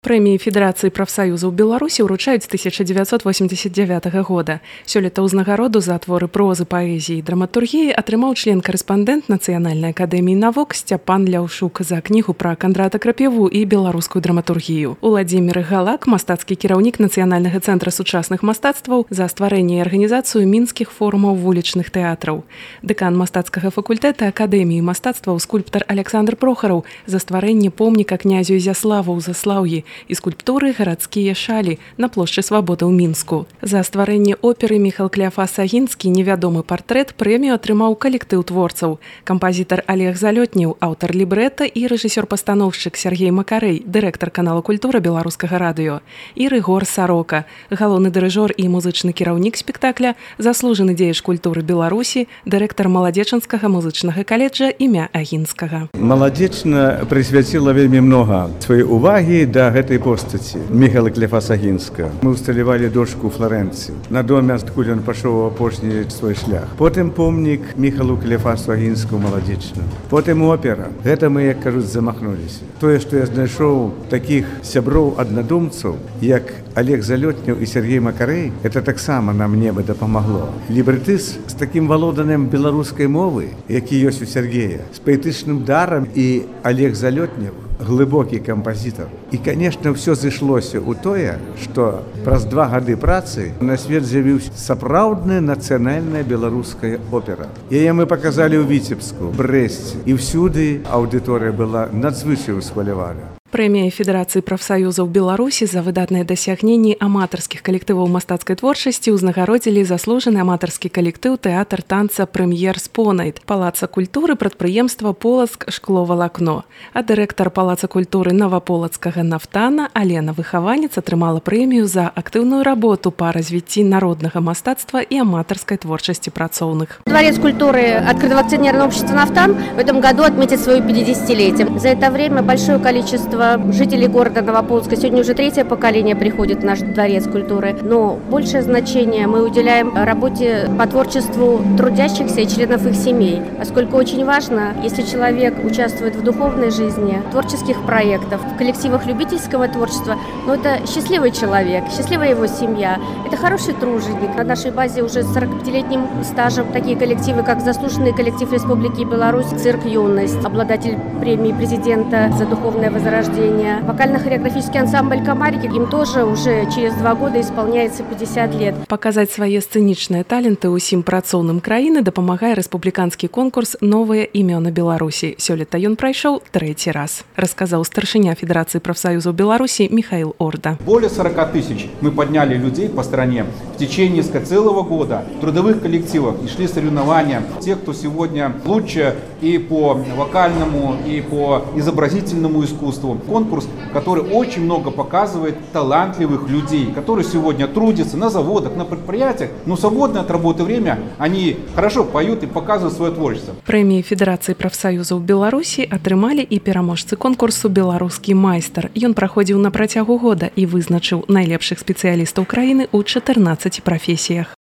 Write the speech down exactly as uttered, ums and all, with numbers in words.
Прэміі Федэрацыі прафсаюзаў Беларусі ўручаюць з тысяча дзевяцьсот восемьдесят девятага года. Сёлета ўзнагароду за творы прозы, паэзіі і драматургіі атрымаў член-карэспандэнт Нацыянальнай акадэміі навук Сцяпан Ляўшук за кнігу пра Кандрата Крапіву і беларускую драматургію. Уладзімір Галак, мастацкі кіраўнік Нацыянальнага цэнтра сучасных мастацтваў, за стварэнне і арганізацыю мінскіх форумаў вулічных тэатраў. Дэкан мастацкага факультэта Акадэміі мастацтваў скульптар Александр Прохараў за стварэнне помніка князю Ізяславу ў Заслаўі і скульптуры «Гарадскія шалі» на плошчы Свабоды ў Мінску. За стварэнне оперы Міхал Клеафас Агінскі «Невядомы партрэт» прэмію атрымаў калектыў творцаў. Кампазітар Олег Залётнеў, аўтар лібрэта і рэжысёр-пастаноўшчык Сергей Макарэй, дырэктар канала «Культура» беларускага радыё. І Рыгор Сарока, галоўны дырыжор і музычны кіраўнік спектакля, заслужаны дзеяч культуры Беларусі, дырэктар Маладзечанскага музычнага каледжа імя Агінскага. Маладзечна прысвяціла вельмі многа сваёй увагі да гэтай постаці Міхала Клеафаса Агінскага. Мы ўсталявалі дошку ў Флорэнцыі, на доме, адкуль ён пашоў апошні свой шлях. Потым помнік Міхалу Клеафасу Агінскаму Маладзечна. Потым опера. Гэта мы, як кажуць, замахнуліся. Тое, што я знайшоў такіх сяброў аднадумцаў, як Олег Залётнеў і Сергей Макарэй, это таксама нам неба дапамагло. Лібрэтыс з такім валоданнем беларускай мовы, які ёсць у Сергея, з паэтычным дарам, і Олег Залётнеў глыбокі кампазітар. І, канешне, ўсё зышлося ў тое, што праз два гады працы на свет з'явіўся сапраўдная нацыянальная беларуская опера. Яе мы паказалі ў Віцебску, Брэсце, і ўсюды аўдыторыя была надзвычай усхвалявана. Прэмія Федэрацыі прафсаюзаў Беларусі за выдатныя дасягненні аматарскіх калектываў мастацкай творчасці ўзнагародзілі заслужаны аматарскі калектыў тэатр танца «Прэм'ер Спонайт», Палаца культуры, прадпрыемства «Полацк шкловалакно». А дырэктар Палаца культуры Наваполацкага «Нафтана» Алена Выхаванец атрымала прэмію за актыўную работу па развіцці народнага мастацтва і аматарскай творчасці працоўных. Дворец культуры открытого акционерного общества «Нафтан» в этом году отметит свое пятидесятилетие. За это время большое количество жителей города Новополоцка, сегодня уже третье поколение приходит в наш дворец культуры, но большее значение мы уделяем работе по творчеству трудящихся и членов их семей, поскольку очень важно, если человек участвует в духовной жизни, творческих проектах, в коллективах любительского творчества, но это счастливый человек, счастливая его семья, это хороший труженик. На нашей базе уже с сорокапятилетним стажем такие коллективы, как заслуженный коллектив Республики Беларусь «Цирк Юность», обладатель премии президента за духовное возрождение, вокально-хореографический ансамбль «Комарики», им тоже уже через два года исполняется пятьдесят лет. Паказаць свае сцэнічныя таленты ўсім працоўным краіны дапамагае рэспубліканскі конкурс «Новыя імёны Беларусі». Сёлета ён прайшоў трэці раз, расказаў старшыня Федэрацыі прафсаюзаў Беларусі Михаил Орда. Более сорока тысяч мы подняли людей по стране в течение целого года. В трудовых коллективах и шли соревнования. Те, кто сегодня лучше и по вокальному, и по изобразительному искусству. Конкурс, который очень много показывает талантливых людей, которые сегодня трудятся на заводах, на предприятиях, но свободное от работы время они хорошо поют и показывают свое творчество. Прэміі Федэрацыі прафсаюзаў Беларусі атрымалі і пераможцы конкурсу «Беларускі майстар». Ён праходзіў на працягу года і вызначыў найлепшых спецыялістаў краіны ў чатырнаццаці прафесіях.